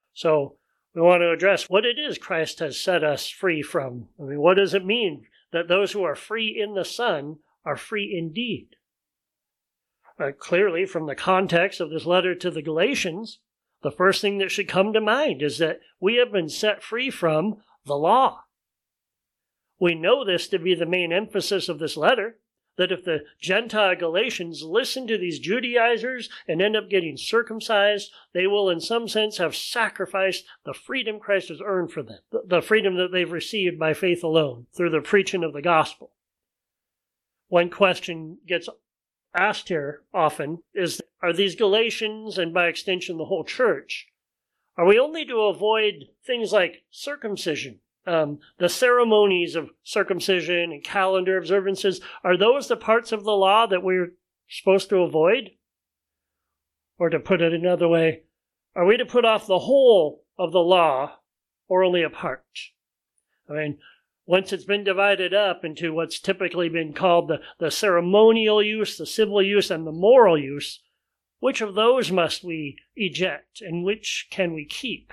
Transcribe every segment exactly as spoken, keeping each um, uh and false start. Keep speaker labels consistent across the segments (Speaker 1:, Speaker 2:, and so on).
Speaker 1: So we want to address what it is Christ has set us free from. I mean, what does it mean that those who are free in the Son are free indeed? Uh, clearly, from the context of this letter to the Galatians, the first thing that should come to mind is that we have been set free from the law. We know this to be the main emphasis of this letter, that if the Gentile Galatians listen to these Judaizers and end up getting circumcised, they will in some sense have sacrificed the freedom Christ has earned for them, the freedom that they've received by faith alone through the preaching of the gospel. One question gets asked here often is, are these Galatians, and by extension the whole church, are we only to avoid things like circumcision? Um, the ceremonies of circumcision and calendar observances, are those the parts of the law that we're supposed to avoid? Or to put it another way, are we to put off the whole of the law or only a part? I mean, once it's been divided up into what's typically been called the, the ceremonial use, the civil use, and the moral use, which of those must we eject and which can we keep?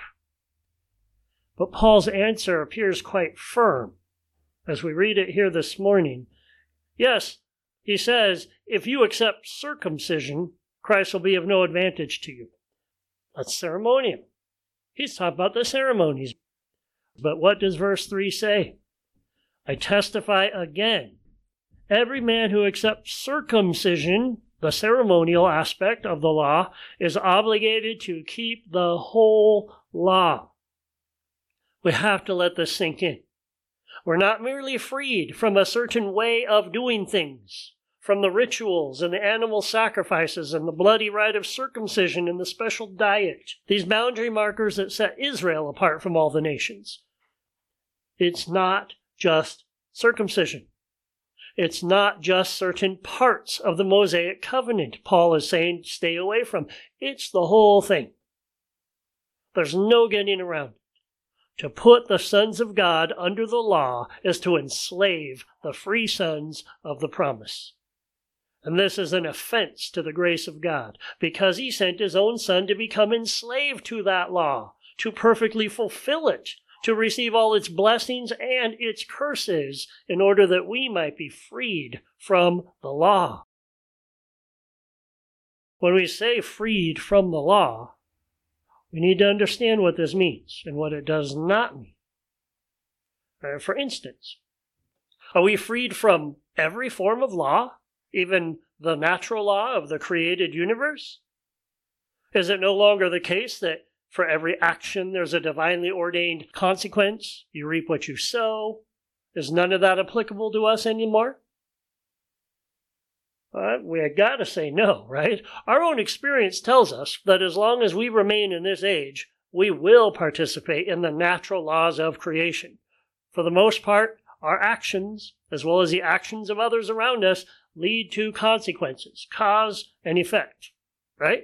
Speaker 1: But Paul's answer appears quite firm as we read it here this morning. Yes, he says, if you accept circumcision, Christ will be of no advantage to you. That's ceremonial. He's talking about the ceremonies. But what does verse three say? I testify again, every man who accepts circumcision, the ceremonial aspect of the law, is obligated to keep the whole law. We have to let this sink in. We're not merely freed from a certain way of doing things, from the rituals and the animal sacrifices and the bloody rite of circumcision and the special diet, these boundary markers that set Israel apart from all the nations. It's not just circumcision. It's not just certain parts of the Mosaic covenant Paul is saying stay away from. It's the whole thing. There's no getting around it. To put the sons of God under the law is to enslave the free sons of the promise. And this is an offense to the grace of God, because he sent his own Son to become enslaved to that law, to perfectly fulfill it, to receive all its blessings and its curses, in order that we might be freed from the law. When we say freed from the law, we need to understand what this means and what it does not mean. Uh, for instance, are we freed from every form of law, even the natural law of the created universe? Is it no longer the case that for every action there's a divinely ordained consequence? You reap what you sow. Is none of that applicable to us anymore? Uh, we have got to say no, right? Our own experience tells us that as long as we remain in this age, we will participate in the natural laws of creation. For the most part, our actions, as well as the actions of others around us, lead to consequences, cause and effect, right?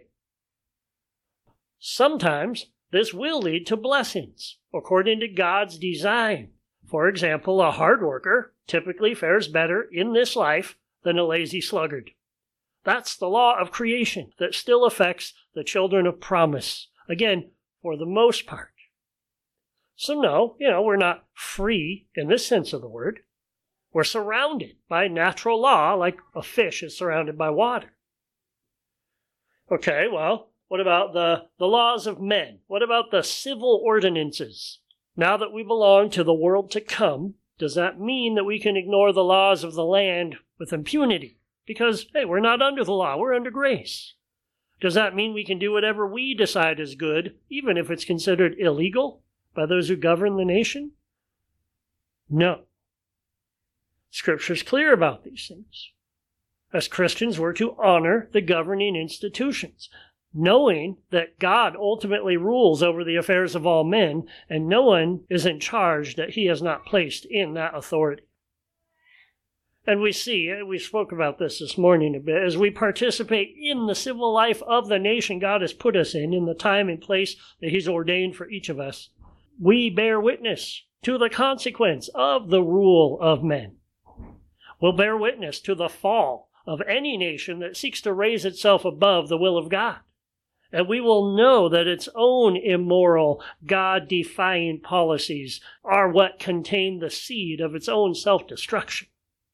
Speaker 1: Sometimes this will lead to blessings, according to God's design. For example, a hard worker typically fares better in this life than a lazy sluggard. That's the law of creation that still affects the children of promise. Again, for the most part. So no, you know, we're not free in this sense of the word. We're surrounded by natural law like a fish is surrounded by water. Okay, well, what about the, the laws of men? What about the civil ordinances? Now that we belong to the world to come, does that mean that we can ignore the laws of the land with impunity? Because, hey, we're not under the law, we're under grace. Does that mean we can do whatever we decide is good, even if it's considered illegal by those who govern the nation? No. Scripture's clear about these things. As Christians, we're to honor the governing institutions, knowing that God ultimately rules over the affairs of all men, and no one is in charge that he has not placed in that authority. And we see, we spoke about this this morning a bit, as we participate in the civil life of the nation God has put us in, in the time and place that he's ordained for each of us, we bear witness to the consequence of the rule of men. We'll bear witness to the fall of any nation that seeks to raise itself above the will of God. And we will know that its own immoral, God-defying policies are what contain the seed of its own self-destruction.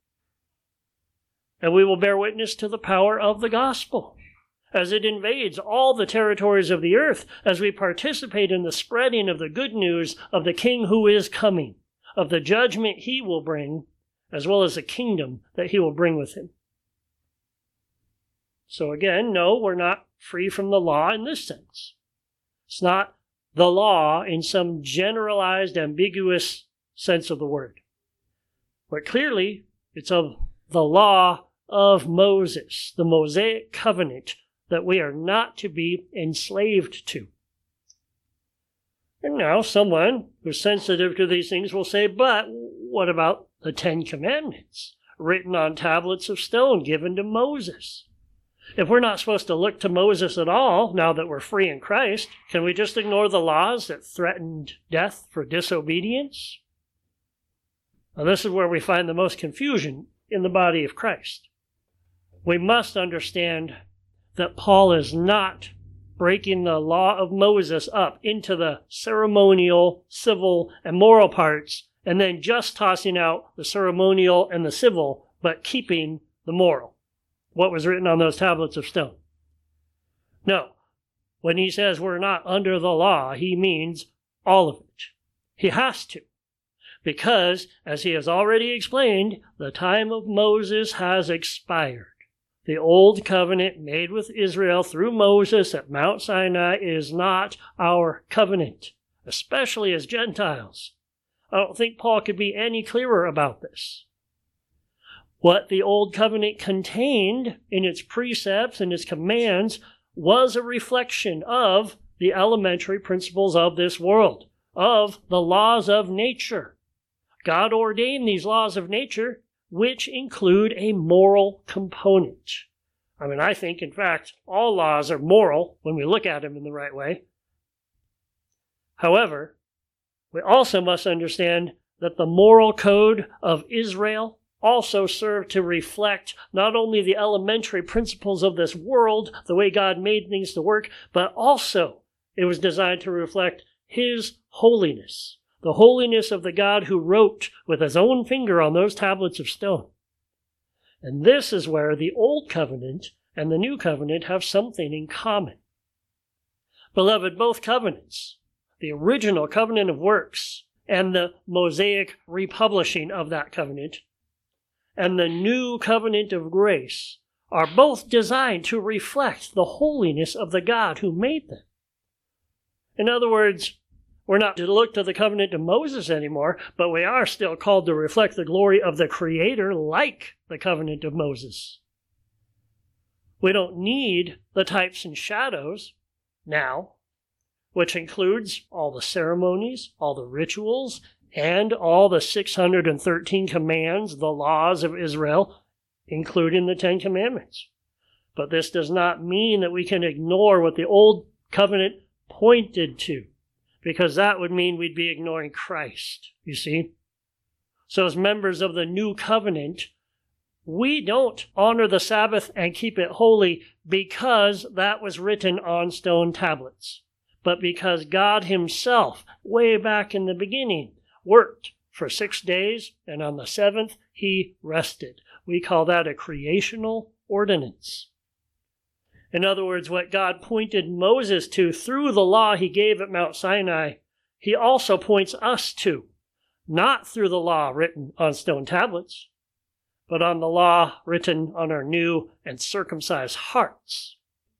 Speaker 1: And we will bear witness to the power of the gospel as it invades all the territories of the earth, as we participate in the spreading of the good news of the King who is coming, of the judgment he will bring, as well as the kingdom that he will bring with him. So again, no, we're not free from the law in this sense. It's not the law in some generalized, ambiguous sense of the word. But clearly, it's of the law of Moses, the Mosaic covenant that we are not to be enslaved to. And now someone who's sensitive to these things will say, but what about the Ten Commandments written on tablets of stone given to Moses? If we're not supposed to look to Moses at all, now that we're free in Christ, can we just ignore the laws that threatened death for disobedience? Now, this is where we find the most confusion in the body of Christ. We must understand that Paul is not breaking the law of Moses up into the ceremonial, civil, and moral parts, and then just tossing out the ceremonial and the civil, but keeping the moral, what was written on those tablets of stone. No, when he says we're not under the law, he means all of it. He has to, because, as he has already explained, the time of Moses has expired. The old covenant made with Israel through Moses at Mount Sinai is not our covenant, especially as Gentiles. I don't think Paul could be any clearer about this. What the old covenant contained in its precepts and its commands was a reflection of the elementary principles of this world, of the laws of nature. God ordained these laws of nature, which include a moral component. I mean, I think, in fact, all laws are moral when we look at them in the right way. However, we also must understand that the moral code of Israel also served to reflect not only the elementary principles of this world, the way God made things to work, but also it was designed to reflect His holiness, the holiness of the God who wrote with His own finger on those tablets of stone. And this is where the Old Covenant and the New Covenant have something in common. Beloved, both covenants, the original covenant of works and the Mosaic republishing of that covenant, and the new covenant of grace, are both designed to reflect the holiness of the God who made them. In other words, we're not to look to the covenant of Moses anymore, but we are still called to reflect the glory of the Creator like the covenant of Moses. We don't need the types and shadows now, which includes all the ceremonies, all the rituals, and all the six hundred thirteen commands, the laws of Israel, including the Ten Commandments. But this does not mean that we can ignore what the Old Covenant pointed to, because that would mean we'd be ignoring Christ, you see. So as members of the New Covenant, we don't honor the Sabbath and keep it holy because that was written on stone tablets, but because God Himself, way back in the beginning, worked for six days, and on the seventh, He rested. We call that a creational ordinance. In other words, what God pointed Moses to through the law He gave at Mount Sinai, He also points us to, not through the law written on stone tablets, but on the law written on our new and circumcised hearts.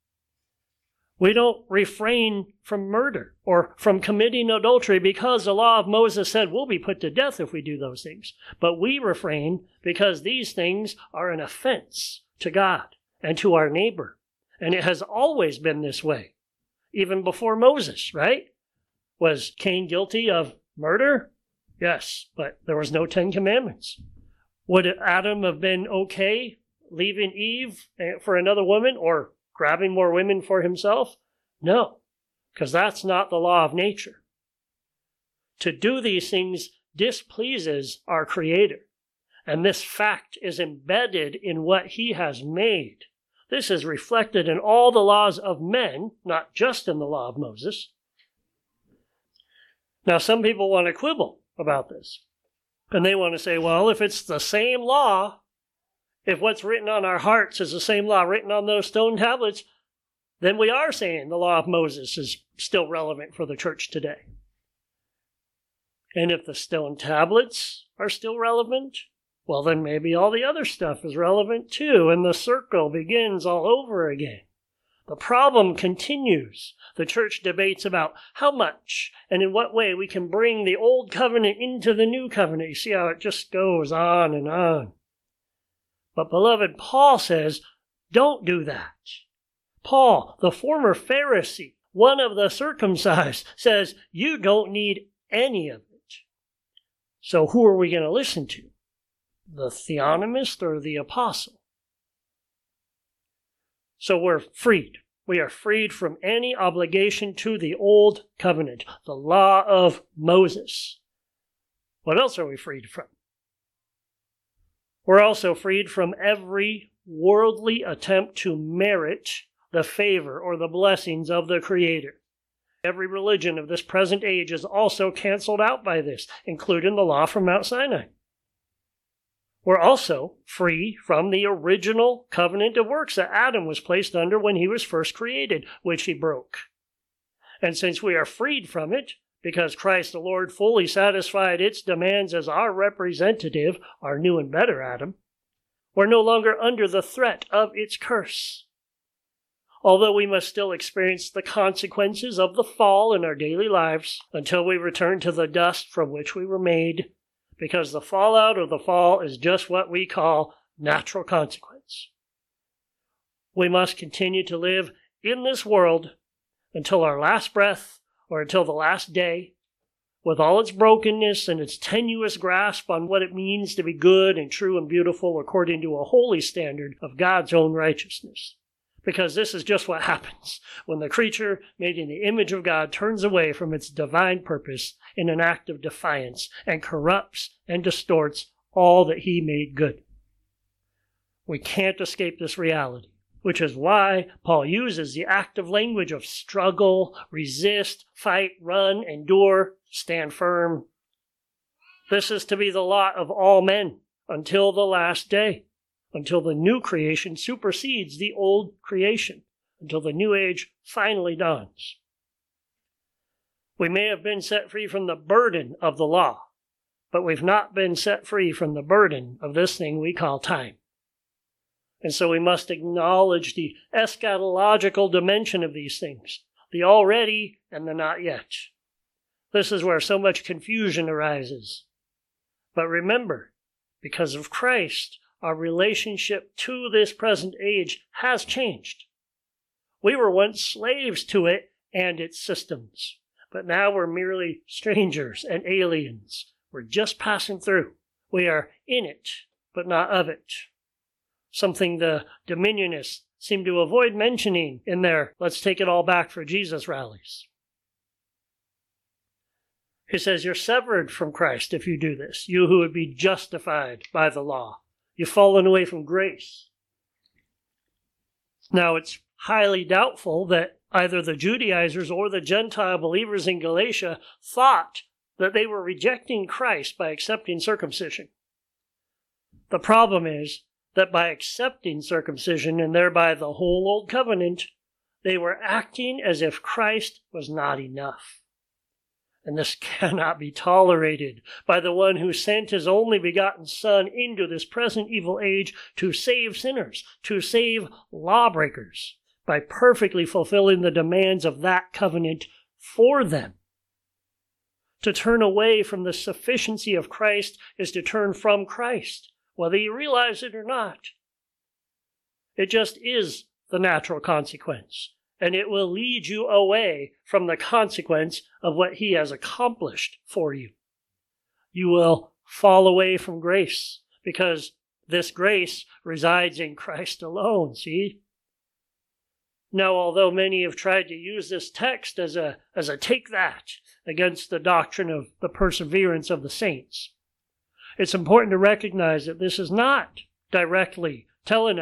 Speaker 1: We don't refrain from murder or from committing adultery because the law of Moses said we'll be put to death if we do those things. But we refrain because these things are an offense to God and to our neighbor. And it has always been this way, even before Moses, right? Was Cain guilty of murder? Yes, but there was no Ten Commandments. Would Adam have been okay leaving Eve for another woman or grabbing more women for himself? No, because that's not the law of nature. To do these things displeases our Creator, and this fact is embedded in what He has made. This is reflected in all the laws of men, not just in the law of Moses. Now, some people want to quibble about this. And they want to say, well, if it's the same law, if what's written on our hearts is the same law written on those stone tablets, then we are saying the law of Moses is still relevant for the church today. And if the stone tablets are still relevant, well, then maybe all the other stuff is relevant too, and the circle begins all over again. The problem continues. The church debates about how much and in what way we can bring the old covenant into the new covenant. You see how it just goes on and on. But beloved, Paul says, don't do that. Paul, the former Pharisee, one of the circumcised, says, you don't need any of it. So who are we going to listen to? The theonomist or the apostle? So we're freed. We are freed from any obligation to the old covenant, the law of Moses. What else are we freed from? We're also freed from every worldly attempt to merit the favor or the blessings of the Creator. Every religion of this present age is also canceled out by this, including the law from Mount Sinai. We're also free from the original covenant of works that Adam was placed under when he was first created, which he broke. And since we are freed from it, because Christ the Lord fully satisfied its demands as our representative, our new and better Adam, we're no longer under the threat of its curse. Although we must still experience the consequences of the fall in our daily lives until we return to the dust from which we were made, because the fallout of the fall is just what we call natural consequence. We must continue to live in this world until our last breath or until the last day, with all its brokenness and its tenuous grasp on what it means to be good and true and beautiful according to a holy standard of God's own righteousness. Because this is just what happens when the creature made in the image of God turns away from its divine purpose in an act of defiance and corrupts and distorts all that he made good. We can't escape this reality, which is why Paul uses the active language of struggle, resist, fight, run, endure, stand firm. This is to be the lot of all men until the last day, until the new creation supersedes the old creation, until the new age finally dawns. We may have been set free from the burden of the law, but we've not been set free from the burden of this thing we call time. And so we must acknowledge the eschatological dimension of these things, the already and the not yet. This is where so much confusion arises. But remember, because of Christ, our relationship to this present age has changed. We were once slaves to it and its systems, but now we're merely strangers and aliens. We're just passing through. We are in it, but not of it. Something the dominionists seem to avoid mentioning in their "let's take it all back for Jesus" rallies. He says you're severed from Christ if you do this, you who would be justified by the law. You've fallen away from grace. Now, it's highly doubtful that either the Judaizers or the Gentile believers in Galatia thought that they were rejecting Christ by accepting circumcision. The problem is that by accepting circumcision and thereby the whole Old Covenant, they were acting as if Christ was not enough. And this cannot be tolerated by the one who sent his only begotten Son into this present evil age to save sinners, to save lawbreakers, by perfectly fulfilling the demands of that covenant for them. To turn away from the sufficiency of Christ is to turn from Christ, whether you realize it or not. It just is the natural consequence. And it will lead you away from the consequence of what he has accomplished for you. You will fall away from grace because this grace resides in Christ alone, see? Now, although many have tried to use this text as a, as a take that against the doctrine of the perseverance of the saints, it's important to recognize that this is not directly telling us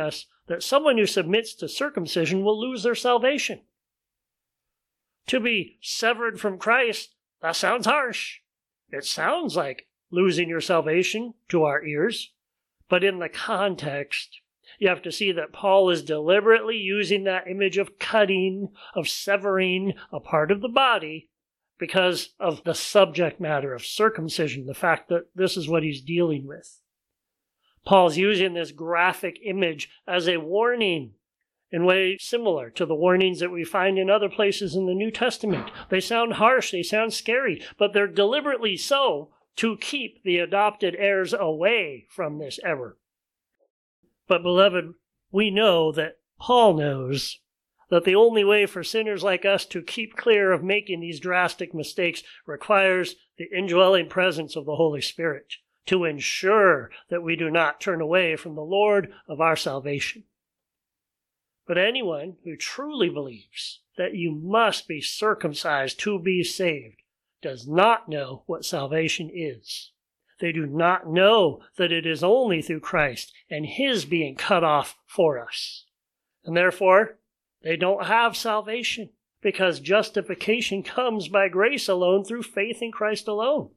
Speaker 1: that someone who submits to circumcision will lose their salvation. To be severed from Christ, that sounds harsh. It sounds like losing your salvation to our ears. But in the context, you have to see that Paul is deliberately using that image of cutting, of severing a part of the body because of the subject matter of circumcision, the fact that this is what he's dealing with. Paul's using this graphic image as a warning in ways similar to the warnings that we find in other places in the New Testament. They sound harsh, they sound scary, but they're deliberately so to keep the adopted heirs away from this error. But beloved, we know that Paul knows that the only way for sinners like us to keep clear of making these drastic mistakes requires the indwelling presence of the Holy Spirit to ensure that we do not turn away from the Lord of our salvation. But anyone who truly believes that you must be circumcised to be saved does not know what salvation is. They do not know that it is only through Christ and his being cut off for us. And therefore, they don't have salvation because justification comes by grace alone through faith in Christ alone.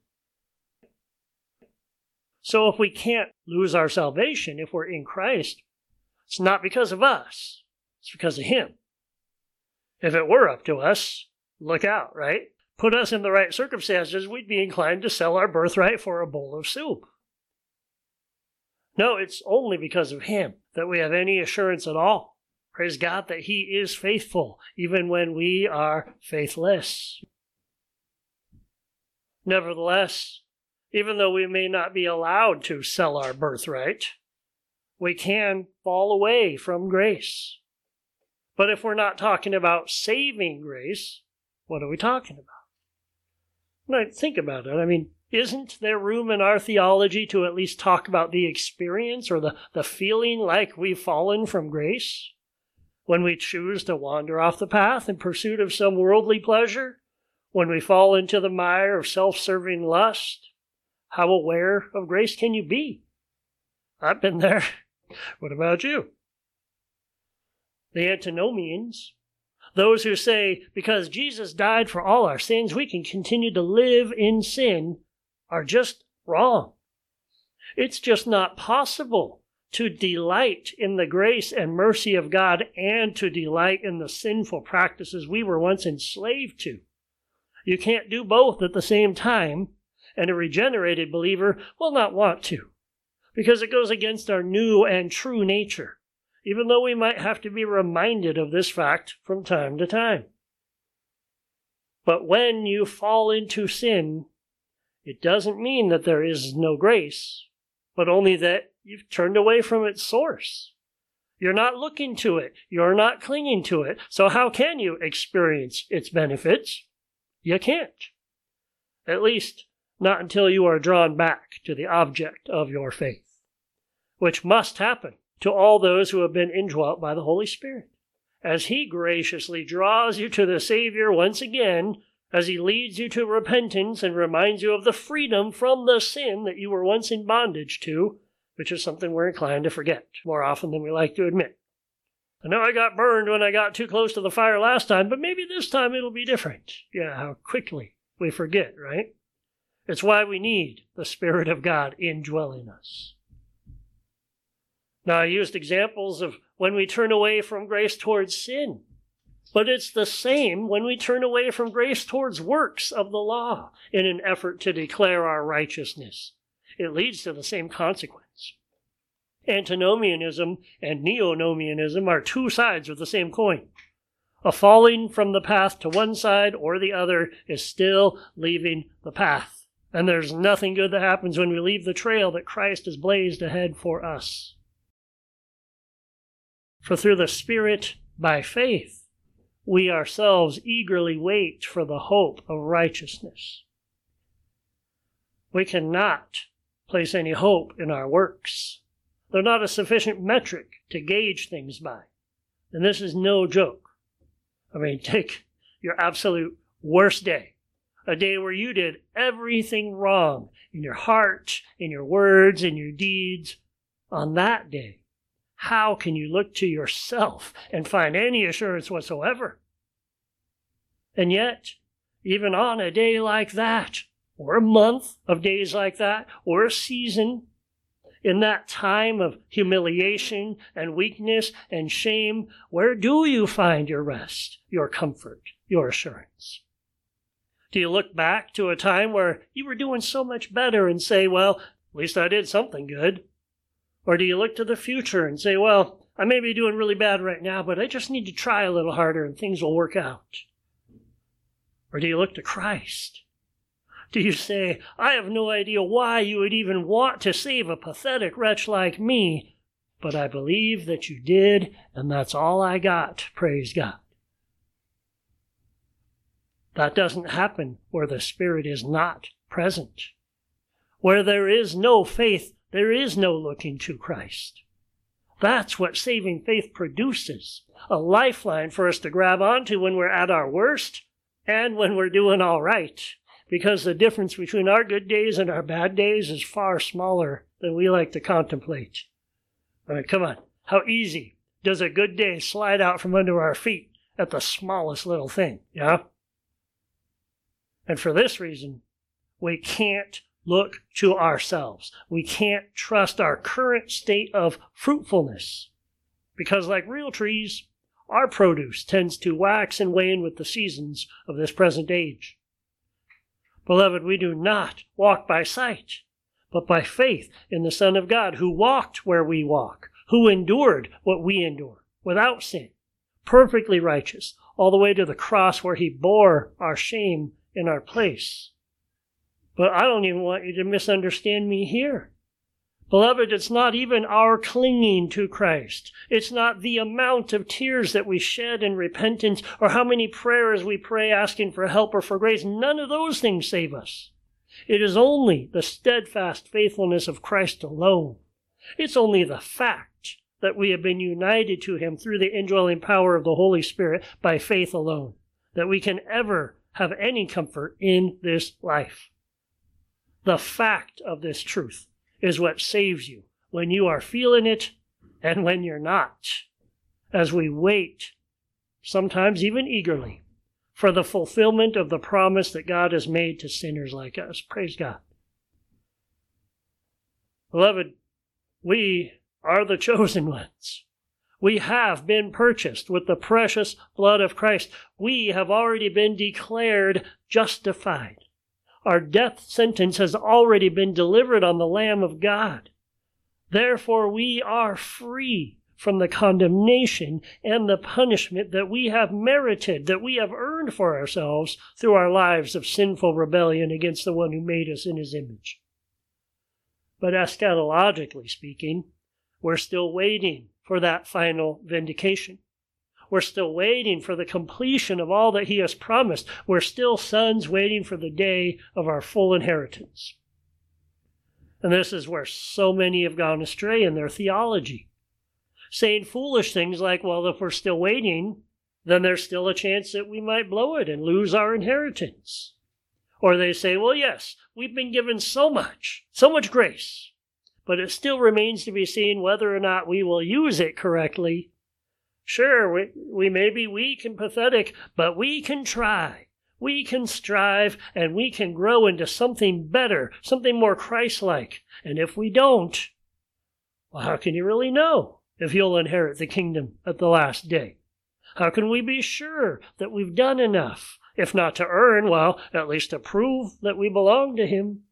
Speaker 1: So if we can't lose our salvation if we're in Christ, it's not because of us. It's because of him. If it were up to us, look out, right? Put us in the right circumstances, we'd be inclined to sell our birthright for a bowl of soup. No, it's only because of him that we have any assurance at all. Praise God that he is faithful, even when we are faithless. Nevertheless, even though we may not be allowed to sell our birthright, we can fall away from grace. But if we're not talking about saving grace, what are we talking about? Now, think about it. I mean, isn't there room in our theology to at least talk about the experience or the, the feeling like we've fallen from grace when we choose to wander off the path in pursuit of some worldly pleasure? When we fall into the mire of self-serving lust? How aware of grace can you be? I've been there. What about you? The antinomians, those who say, because Jesus died for all our sins, we can continue to live in sin, are just wrong. It's just not possible to delight in the grace and mercy of God and to delight in the sinful practices we were once enslaved to. You can't do both at the same time, and a regenerated believer will not want to, because it goes against our new and true nature, even though we might have to be reminded of this fact from time to time. But when you fall into sin, it doesn't mean that there is no grace, but only that you've turned away from its source. You're not looking to it. You're not clinging to it. So how can you experience its benefits? You can't. At least, not until you are drawn back to the object of your faith, which must happen to all those who have been indwelt by the Holy Spirit, as he graciously draws you to the Savior once again, as he leads you to repentance and reminds you of the freedom from the sin that you were once in bondage to, which is something we're inclined to forget more often than we like to admit. I know I got burned when I got too close to the fire last time, but maybe this time it'll be different. Yeah, how quickly we forget, right? It's why we need the Spirit of God indwelling us. Now, I used examples of when we turn away from grace towards sin, but it's the same when we turn away from grace towards works of the law in an effort to declare our righteousness. It leads to the same consequence. Antinomianism and neonomianism are two sides of the same coin. A falling from the path to one side or the other is still leaving the path. And there's nothing good that happens when we leave the trail that Christ has blazed ahead for us. For through the Spirit, by faith, we ourselves eagerly wait for the hope of righteousness. We cannot place any hope in our works. They're not a sufficient metric to gauge things by. And this is no joke. I mean, take your absolute worst day. A day where you did everything wrong in your heart, in your words, in your deeds. On that day, How can you look to yourself and find any assurance whatsoever? And yet, even on a day like that, or a month of days like that, or a season, in that time of humiliation and weakness and shame, where do you find your rest, your comfort, your assurance? Do you look back to a time where you were doing so much better and say, well, at least I did something good? Or do you look to the future and say, well, I may be doing really bad right now, but I just need to try a little harder and things will work out? Or do you look to Christ? Do you say, I have no idea why you would even want to save a pathetic wretch like me, but I believe that you did, and that's all I got, praise God. That doesn't happen where the Spirit is not present. Where there is no faith, there is no looking to Christ. That's what saving faith produces, a lifeline for us to grab onto when we're at our worst and when we're doing all right, because the difference between our good days and our bad days is far smaller than we like to contemplate. All right, come on. How easy does a good day slide out from under our feet at the smallest little thing, yeah? And for this reason, we can't look to ourselves. We can't trust our current state of fruitfulness, because like real trees, our produce tends to wax and wane with the seasons of this present age. Beloved, we do not walk by sight, but by faith in the Son of God, who walked where we walk, who endured what we endure, without sin, perfectly righteous, all the way to the cross where he bore our shame in our place. But I don't even want you to misunderstand me here. Beloved, it's not even our clinging to Christ. It's not the amount of tears that we shed in repentance or how many prayers we pray asking for help or for grace. None of those things save us. It is only the steadfast faithfulness of Christ alone. It's only the fact that we have been united to him through the indwelling power of the Holy Spirit by faith alone, that we can ever have any comfort in this life. The fact of this truth is what saves you when you are feeling it and when you're not, as we wait, sometimes even eagerly, for the fulfillment of the promise that God has made to sinners like us. Praise God. Beloved, we are the chosen ones. We have been purchased with the precious blood of Christ. We have already been declared justified. Our death sentence has already been delivered on the Lamb of God. Therefore, we are free from the condemnation and the punishment that we have merited, that we have earned for ourselves through our lives of sinful rebellion against the one who made us in his image. But eschatologically speaking, we're still waiting for that final vindication. We're still waiting for the completion of all that he has promised. We're still sons waiting for the day of our full inheritance. And this is where so many have gone astray in their theology, saying foolish things like, well, if we're still waiting, then there's still a chance that we might blow it and lose our inheritance. Or they say, well, yes, we've been given so much, so much grace, but it still remains to be seen whether or not we will use it correctly. Sure, we, we may be weak and pathetic, but we can try. We can strive, and we can grow into something better, something more Christ-like. And if we don't, well, how can you really know if you'll inherit the kingdom at the last day? How can we be sure that we've done enough, if not to earn, well, at least to prove that we belong to him?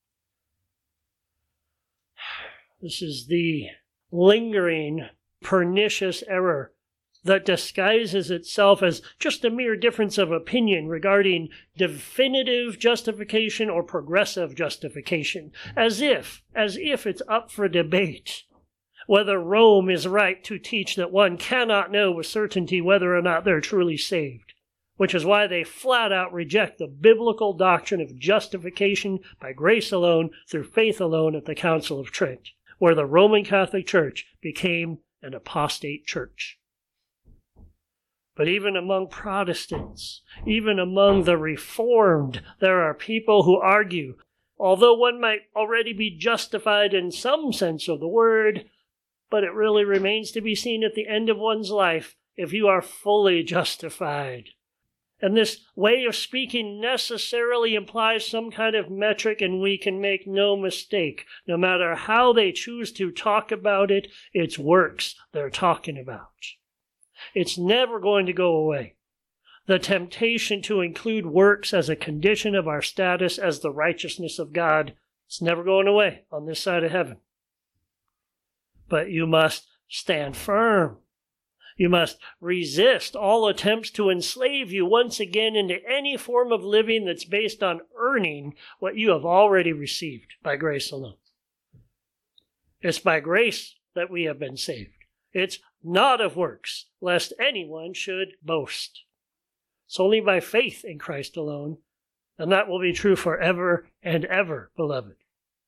Speaker 1: This is the lingering, pernicious error that disguises itself as just a mere difference of opinion regarding definitive justification or progressive justification, as if, as if it's up for debate whether Rome is right to teach that one cannot know with certainty whether or not they're truly saved, which is why they flat out reject the biblical doctrine of justification by grace alone, through faith alone at the Council of Trent, where the Roman Catholic Church became an apostate church. But even among Protestants, even among the Reformed, there are people who argue, although one might already be justified in some sense of the word, but it really remains to be seen at the end of one's life if you are fully justified. And this way of speaking necessarily implies some kind of metric, and we can make no mistake. No matter how they choose to talk about it, it's works they're talking about. It's never going to go away. The temptation to include works as a condition of our status as the righteousness of God, it's never going away on this side of heaven. But you must stand firm. You must resist all attempts to enslave you once again into any form of living that's based on earning what you have already received by grace alone. It's by grace that we have been saved. It's not of works, lest anyone should boast. It's only by faith in Christ alone, and that will be true forever and ever, beloved.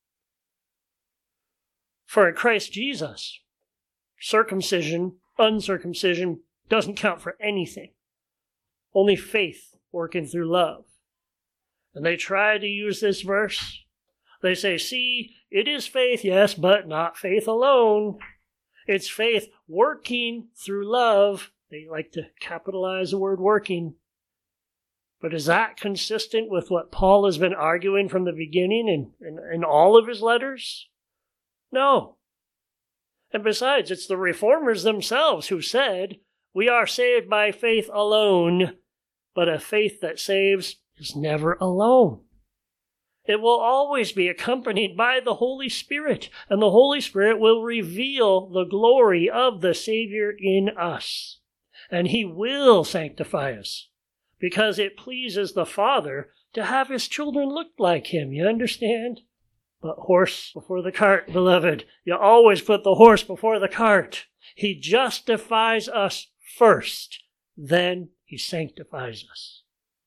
Speaker 1: For in Christ Jesus, circumcision, uncircumcision doesn't count for anything. Only faith working through love. And they try to use this verse. They say, see, it is faith, yes, but not faith alone. It's faith working through love. They like to capitalize the word working. But is that consistent with what Paul has been arguing from the beginning in, in, in all of his letters? No. And besides, it's the reformers themselves who said, we are saved by faith alone, but a faith that saves is never alone. It will always be accompanied by the Holy Spirit, and the Holy Spirit will reveal the glory of the Savior in us. And He will sanctify us, because it pleases the Father to have His children look like Him, you understand? But horse before the cart, beloved. You always put the horse before the cart. He justifies us first, then He sanctifies us.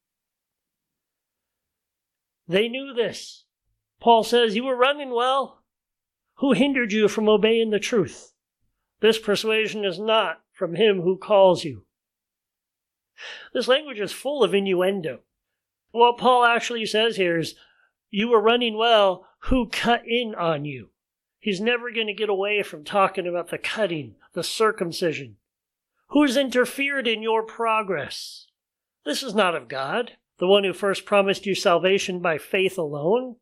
Speaker 1: They knew this. Paul says, you were running well. Who hindered you from obeying the truth? This persuasion is not from Him who calls you. This language is full of innuendo. What Paul actually says here is, you were running well, who cut in on you? He's never going to get away from talking about the cutting, the circumcision. Who's interfered in your progress? This is not of God, the one who first promised you salvation by faith alone.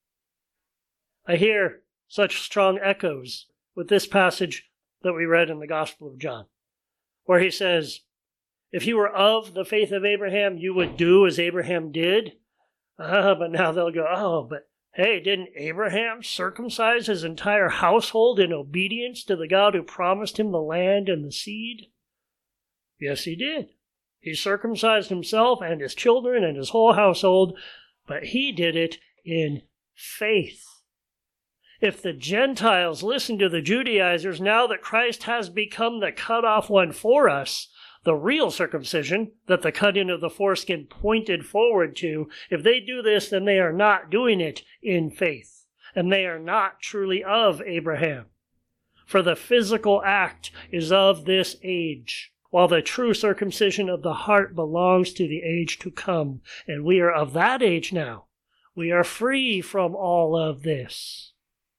Speaker 1: I hear such strong echoes with this passage that we read in the Gospel of John, where he says, if you were of the faith of Abraham, you would do as Abraham did. Ah, but now they'll go, oh, but hey, didn't Abraham circumcise his entire household in obedience to the God who promised him the land and the seed? Yes, he did. He circumcised himself and his children and his whole household, but he did it in faith. If the Gentiles listen to the Judaizers now that Christ has become the cut-off one for us, the real circumcision that the cutting of the foreskin pointed forward to, if they do this, then they are not doing it in faith, and they are not truly of Abraham. For the physical act is of this age, while the true circumcision of the heart belongs to the age to come, and we are of that age now. We are free from all of this.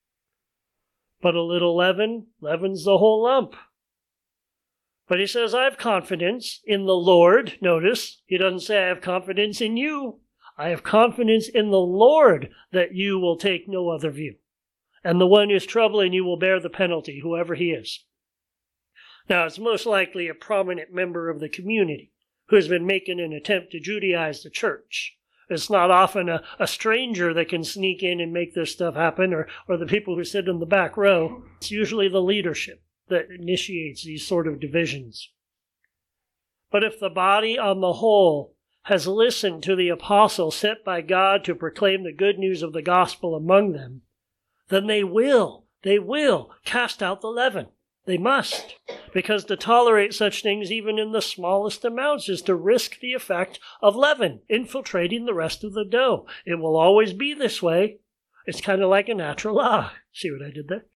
Speaker 1: But a little leaven leavens the whole lump. But he says, I have confidence in the Lord. Notice, he doesn't say I have confidence in you. I have confidence in the Lord that you will take no other view. And the one who's troubling you will bear the penalty, whoever he is. Now, it's most likely a prominent member of the community who has been making an attempt to Judaize the church. It's not often a, a stranger that can sneak in and make this stuff happen, or, or the people who sit in the back row. It's usually the leadership that initiates these sort of divisions. But if the body on the whole has listened to the apostle sent by God to proclaim the good news of the gospel among them, then they will, they will cast out the leaven. They must, because to tolerate such things even in the smallest amounts is to risk the effect of leaven infiltrating the rest of the dough. It will always be this way. It's kind of like a natural law. See what I did there?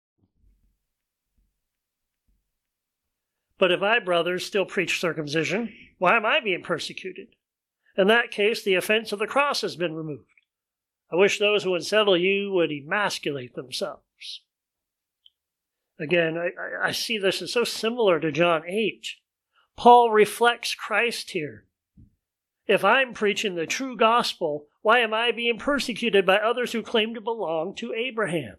Speaker 1: But if I, brothers, still preach circumcision, why am I being persecuted? In that case, the offense of the cross has been removed. I wish those who would settle you would emasculate themselves. Again, I, I see this as so similar to John eight. Paul reflects Christ here. If I'm preaching the true gospel, why am I being persecuted by others who claim to belong to Abraham?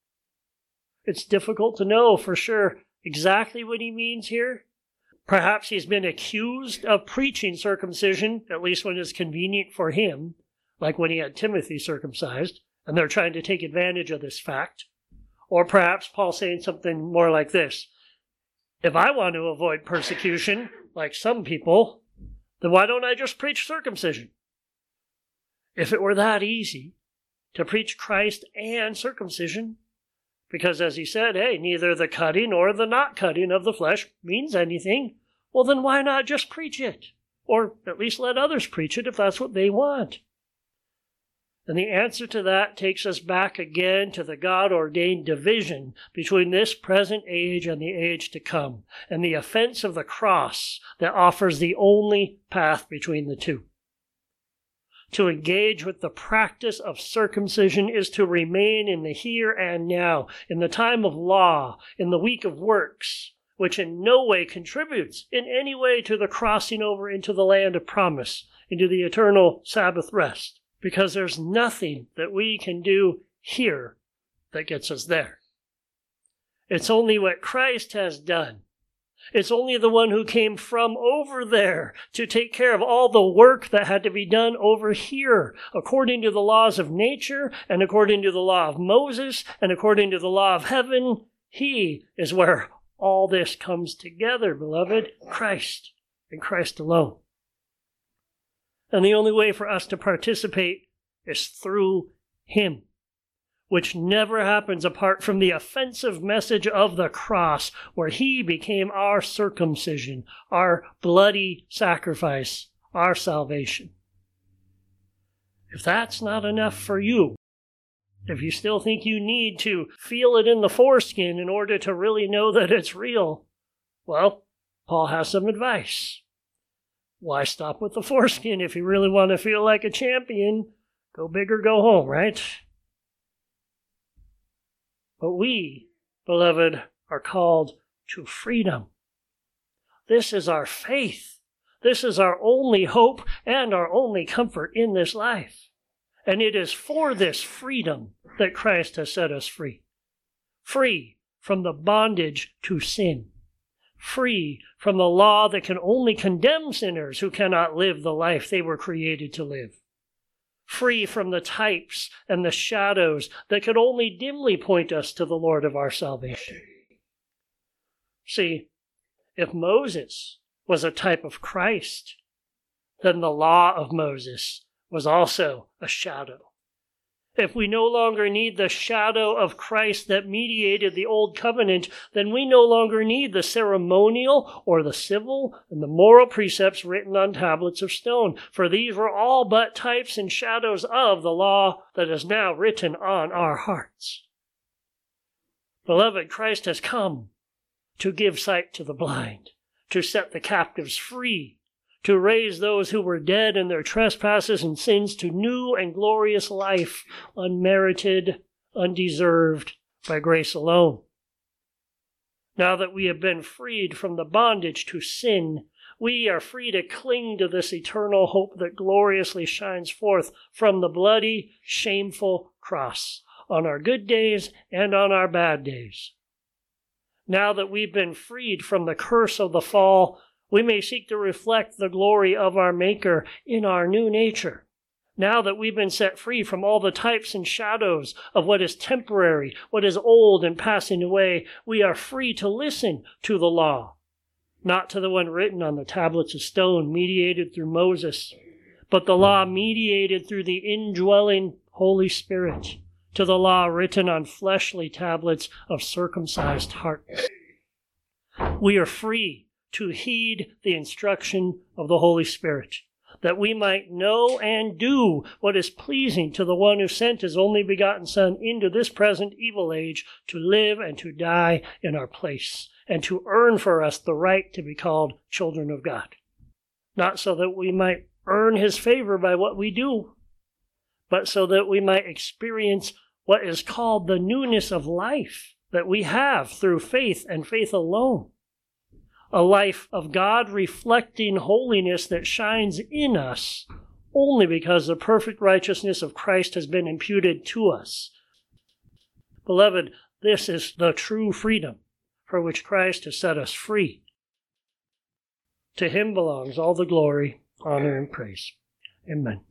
Speaker 1: It's difficult to know for sure exactly what he means here. Perhaps he's been accused of preaching circumcision, at least when it's convenient for him, like when he had Timothy circumcised, and they're trying to take advantage of this fact. Or perhaps Paul's saying something more like this: if I want to avoid persecution, like some people, then why don't I just preach circumcision? If it were that easy to preach Christ and circumcision, because as he said, hey, neither the cutting or the not cutting of the flesh means anything, well then why not just preach it? Or at least let others preach it if that's what they want. And the answer to that takes us back again to the God-ordained division between this present age and the age to come, and the offense of the cross that offers the only path between the two. To engage with the practice of circumcision is to remain in the here and now, in the time of law, in the week of works, which in no way contributes in any way to the crossing over into the land of promise, into the eternal Sabbath rest. Because there's nothing that we can do here that gets us there. It's only what Christ has done. It's only the one who came from over there to take care of all the work that had to be done over here, according to the laws of nature, and according to the law of Moses, and according to the law of heaven. He is where all this comes together, beloved. Christ, and Christ alone. And the only way for us to participate is through him, which never happens apart from the offensive message of the cross, where he became our circumcision, our bloody sacrifice, our salvation. If that's not enough for you, if you still think you need to feel it in the foreskin in order to really know that it's real, well, Paul has some advice. Why stop with the foreskin if you really want to feel like a champion? Go big or go home, right? But we, beloved, are called to freedom. This is our faith. This is our only hope and our only comfort in this life. And it is for this freedom that Christ has set us free. Free from the bondage to sin. Free from the law that can only condemn sinners who cannot live the life they were created to live. Free from the types and the shadows that could only dimly point us to the Lord of our salvation. See, if Moses was a type of Christ, then the law of Moses was also a shadow. If we no longer need the shadow of Christ that mediated the old covenant, then we no longer need the ceremonial or the civil and the moral precepts written on tablets of stone, for these were all but types and shadows of the law that is now written on our hearts. Beloved, Christ has come to give sight to the blind, to set the captives free, to raise those who were dead in their trespasses and sins to new and glorious life, unmerited, undeserved, by grace alone. Now that we have been freed from the bondage to sin, we are free to cling to this eternal hope that gloriously shines forth from the bloody, shameful cross on our good days and on our bad days. Now that we've been freed from the curse of the fall, we may seek to reflect the glory of our Maker in our new nature. Now that we've been set free from all the types and shadows of what is temporary, what is old and passing away, we are free to listen to the law, not to the one written on the tablets of stone mediated through Moses, but the law mediated through the indwelling Holy Spirit, to the law written on fleshly tablets of circumcised hearts. We are free to heed the instruction of the Holy Spirit, that we might know and do what is pleasing to the one who sent his only begotten Son into this present evil age to live and to die in our place, and to earn for us the right to be called children of God. Not so that we might earn his favor by what we do, but so that we might experience what is called the newness of life that we have through faith and faith alone. A life of God reflecting holiness that shines in us only because the perfect righteousness of Christ has been imputed to us. Beloved, this is the true freedom for which Christ has set us free. To him belongs all the glory, honor, and praise. Amen.